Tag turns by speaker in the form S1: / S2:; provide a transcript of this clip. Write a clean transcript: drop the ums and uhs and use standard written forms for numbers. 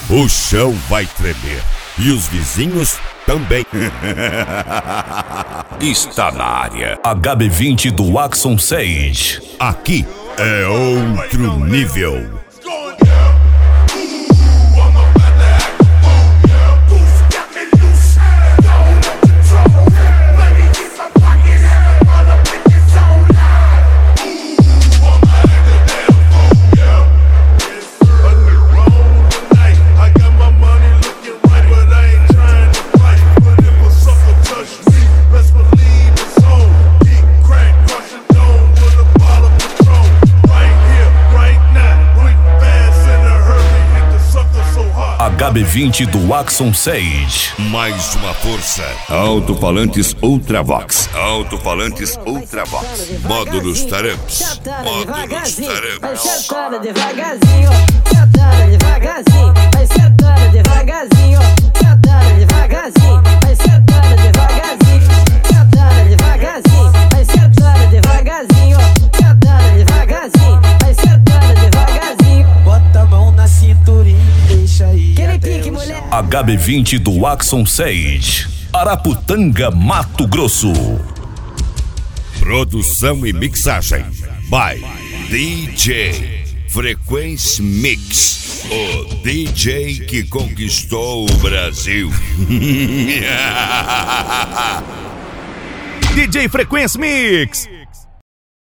S1: o chão vai tremer e os vizinhos também.
S2: Está na área HB20 do Axon Sage.
S1: Aqui é outro nível.
S2: HB20 do Axon Sage.
S1: Mais uma força. Alto-falantes Ultravox. Alto-falantes Ultravox. Módulos Taramps. Módulos Taramps.
S3: Vai sentando devagarzinho, sentando devagarzinho, vai sentando devagarzinho, sentando devagarzinho, vai sentando devagarzinho, sentando devagarzinho, vai sentando devagarzinho, sentando devagarzinho, vai sentando devagarzinho.
S4: Bota a mão na cinturinha e deixa aí.
S2: HB20 do Axon Sage. Araputanga, Mato Grosso.
S1: Produção e mixagem by DJ Frequency Mix. O DJ que conquistou o Brasil.
S5: DJ Frequency Mix.